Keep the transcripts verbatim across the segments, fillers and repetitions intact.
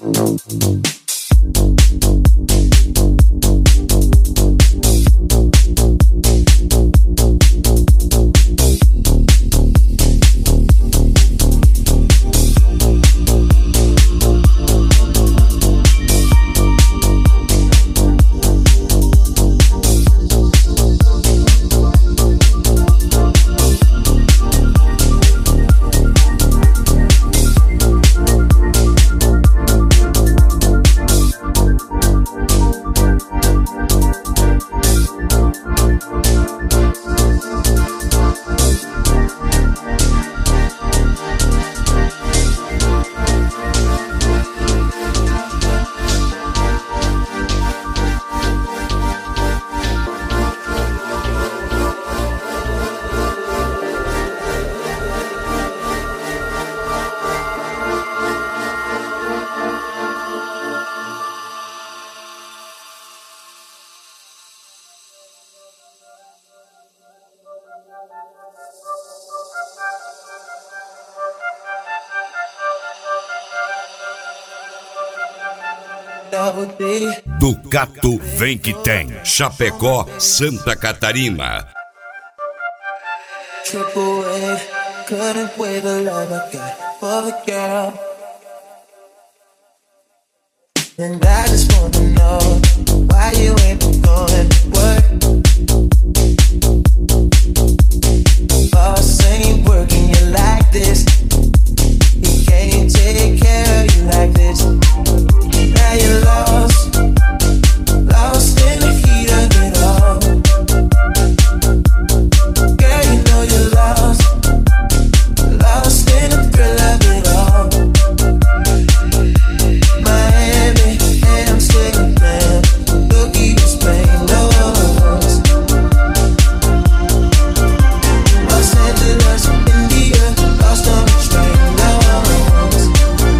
Ducato vem que tem. Chapecó, Santa Catarina. Triple A, couldn't wait the love I got for the girl. And I just wanna know why you ain't been going to work. Boss ain't working you like this. He can't take care of you like this. Now you're lost, lost in the heat of it all. Girl, you know you're lost, lost in the thrill of it all. Miami, Amsterdam, Tokyo, Spain, Los Los Angeles, India, lost on the train, Los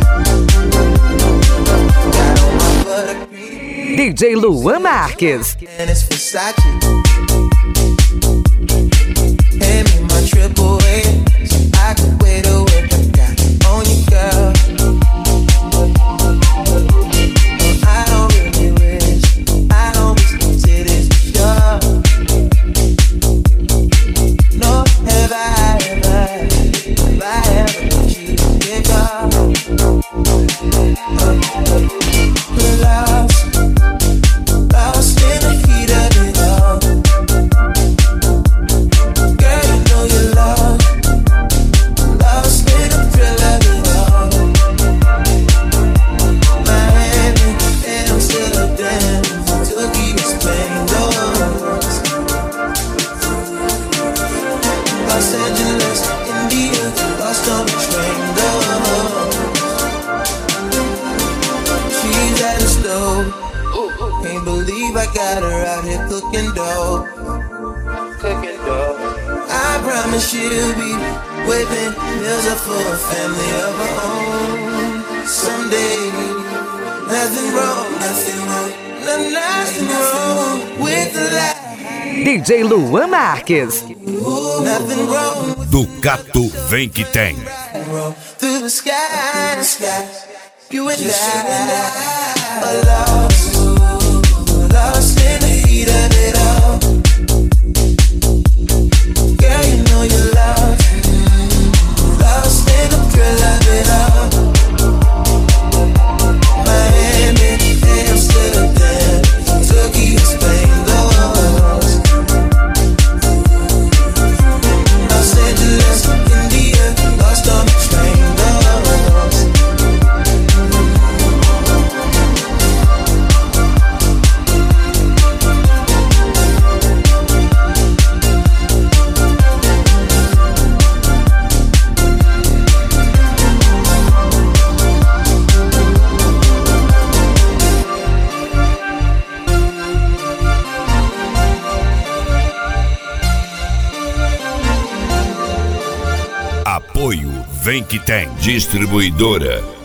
got on my buttercream D J Luan Marques. and it's Versace. Hand me my triple A, so I can wait a whip I got on you, girl. I don't really wish, I don't wish the titties for sure. No, have I ever, have I ever cheated, yeah, lost, lost in the heat of it all. Girl, you know you're lost, lost in the thrill of it all. Miami, Amsterdam, Tokyo, Spain, Los Los Angeles, India, lost on the train, Los she's at the stove. Can't believe I got her out here cooking dough. Cooking dough. I promise she'll be whipping meals up for a family of her own. Someday, nothing wrong, nothing wrong, no, nothing wrong with the life. D J Luan Marques. Ooh, nothing wrong with Ducato vem que tem. roll through the sky, the sky. You and I are lost, lost in the heat of it all. Girl, you know you're lost, lost in the thrill of it all. Miami, Amsterdam, Tokyo, Spain, Los Los Angeles, India, lost on the train, Los Apoio vem que tem. Distribuidora